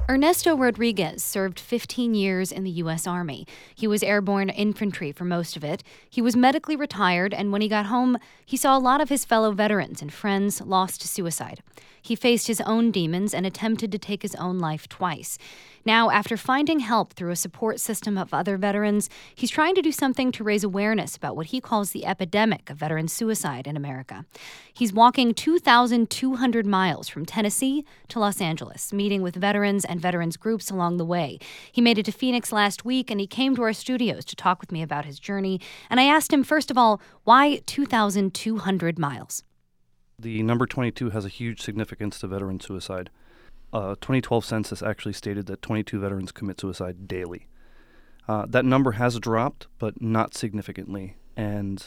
Ernesto Rodriguez served 15 years in the U.S. Army. He was airborne infantry for most of it. He was medically retired, and when he got home, he saw a lot of his fellow veterans and friends lost to suicide. He faced his own demons and attempted to take his own life twice. Now, after finding help through a support system of other veterans, he's trying to do something to raise awareness about what he calls the epidemic of veteran suicide in America. He's walking 2,200 miles from Tennessee to Los Angeles, meeting with veterans and veterans groups along the way. He made it to Phoenix last week, and he came to our studios to talk with me about his journey. And I asked him, first of all, why 2,200 miles? The number 22 has a huge significance to veteran suicide. 2012 census actually stated that 22 veterans commit suicide daily. That number has dropped, but not significantly, and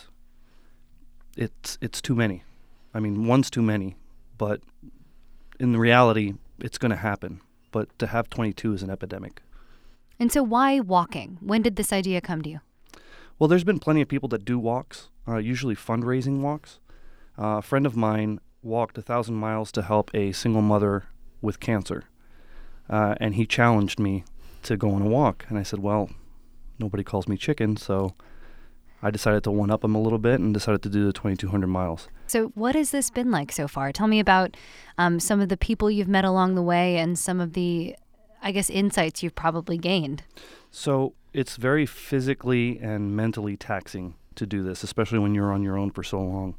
it's too many. I mean, one's too many, but in reality, it's going to happen. But to have 22 is an epidemic. And so why walking? When did this idea come to you? Well, there's been plenty of people that do walks, usually fundraising walks. A friend of mine walked 1,000 miles to help a single mother with cancer, and he challenged me to go on a walk. And I said, well, nobody calls me chicken, so I decided to one-up him a little bit and decided to do the 2,200 miles. So what has this been like so far? Tell me about some of the people you've met along the way and some of the, I guess, insights you've probably gained. So it's very physically and mentally taxing to do this, especially when you're on your own for so long.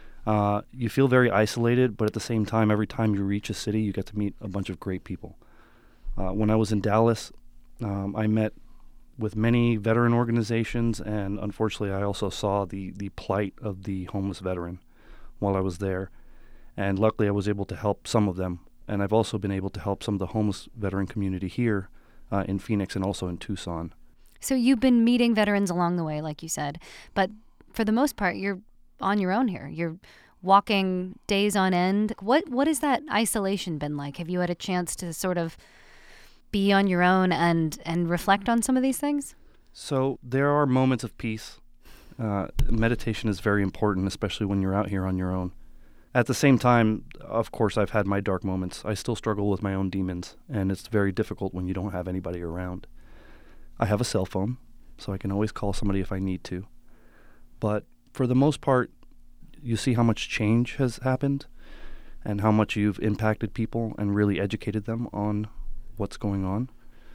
You feel very isolated, but at the same time, every time you reach a city, you get to meet a bunch of great people. When I was in Dallas, I met with many veteran organizations, and unfortunately, I also saw the plight of the homeless veteran while I was there. And luckily, I was able to help some of them. And I've also been able to help some of the homeless veteran community here in Phoenix and also in Tucson. So you've been meeting veterans along the way, like you said, but for the most part, you're on your own here. You're walking days on end. What has that isolation been like? Have you had a chance to sort of be on your own and reflect on some of these things? So there are moments of peace. Meditation is very important, especially when you're out here on your own. At the same time, of course, I've had my dark moments. I still struggle with my own demons, and it's very difficult when you don't have anybody around. I have a cell phone, so I can always call somebody if I need to. But for the most part, you see how much change has happened and how much you've impacted people and really educated them on what's going on.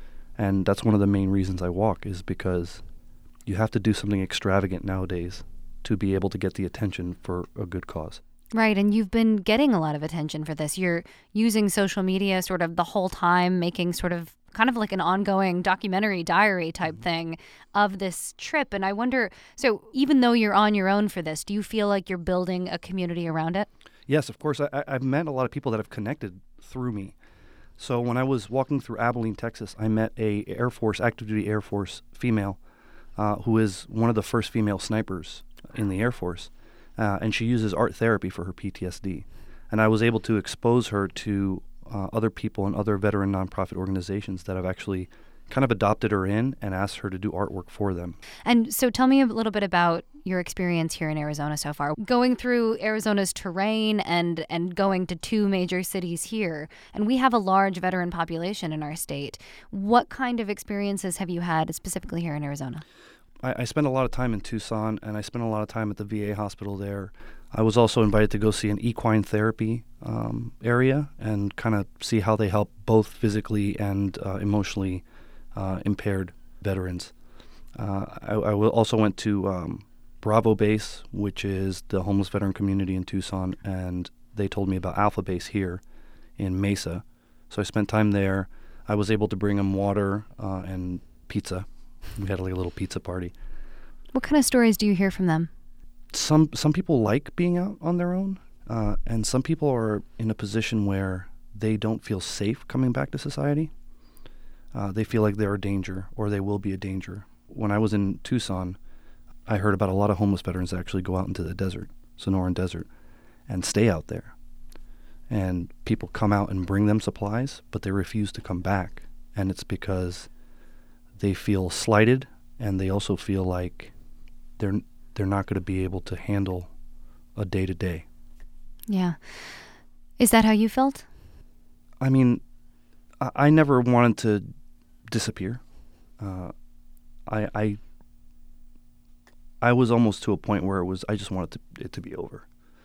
And that's one of the main reasons I walk, is because you have to do something extravagant nowadays to be able to get the attention for a good cause. Right, and you've been getting a lot of attention for this. You're using social media sort of the whole time, making sort of kind of like an ongoing documentary diary type thing of this trip. And I wonder, so even though you're on your own for this, do you feel like you're building a community around it? Yes, of course. I've met a lot of people that have connected through me. So when I was walking through Abilene, Texas, I met a active duty Air Force female who is one of the first female snipers in the Air Force. And she uses art therapy for her PTSD. And I was able to expose her to other people and other veteran nonprofit organizations that have actually kind of adopted her in and asked her to do artwork for them. And so tell me a little bit about your experience here in Arizona so far. Going through Arizona's terrain and going to two major cities here, and we have a large veteran population in our state. What kind of experiences have you had specifically here in Arizona? I spent a lot of time in Tucson, and I spent a lot of time at the VA hospital there. I was also invited to go see an equine therapy area and kind of see how they help both physically and emotionally impaired veterans. I also went to Bravo Base, which is the homeless veteran community in Tucson, and they told me about Alpha Base here in Mesa. So I spent time there. I was able to bring them water and pizza. We had like a little pizza party. What kind of stories do you hear from them? Some people like being out on their own, and some people are in a position where they don't feel safe coming back to society. They feel like they're a danger, or they will be a danger. When I was in Tucson, I heard about a lot of homeless veterans that actually go out into the desert, Sonoran Desert, and stay out there. And people come out and bring them supplies, but they refuse to come back. And it's because they feel slighted, and they also feel like they're not going to be able to handle a day-to-day. Yeah. Is that how you felt? I mean, I never wanted to disappear. I was almost to a point where I just wanted it to be over.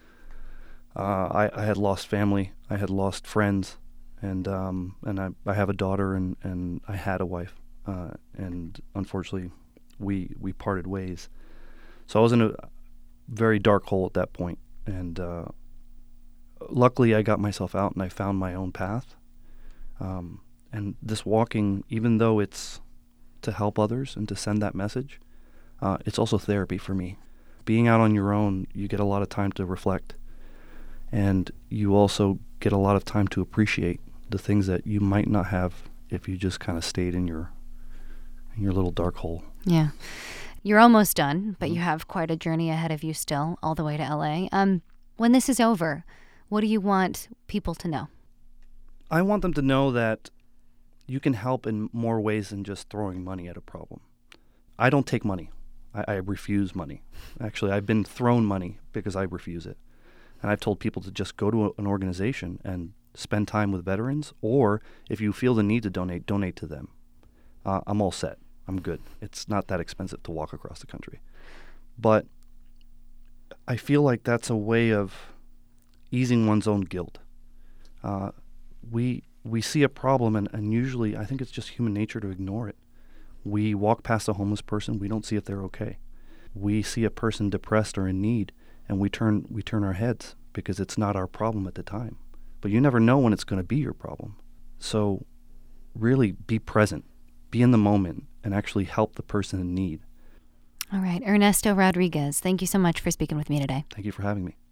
I had lost family, I had lost friends, and I have a daughter, and I had a wife, and unfortunately, we parted ways. So I was in a very dark hole at that point, and luckily I got myself out and I found my own path. And this walking, even though it's to help others and to send that message, it's also therapy for me. Being out on your own, you get a lot of time to reflect, and you also get a lot of time to appreciate the things that you might not have if you just kind of stayed in your little dark hole. Yeah. You're almost done, but you have quite a journey ahead of you still, all the way to LA. When this is over, what do you want people to know? I want them to know that you can help in more ways than just throwing money at a problem. I don't take money. I refuse money. Actually, I've been thrown money because I refuse it. And I've told people to just go to an organization and spend time with veterans, or if you feel the need to donate to them. I'm all set. I'm good. It's not that expensive to walk across the country. But I feel like that's a way of easing one's own guilt. We see a problem, and usually I think it's just human nature to ignore it. We walk past a homeless person, we don't see if they're okay. We see a person depressed or in need, and we turn our heads because it's not our problem at the time. But you never know when it's going to be your problem. So really be present, be in the moment, and actually help the person in need. All right. Ernesto Rodriguez, thank you so much for speaking with me today. Thank you for having me.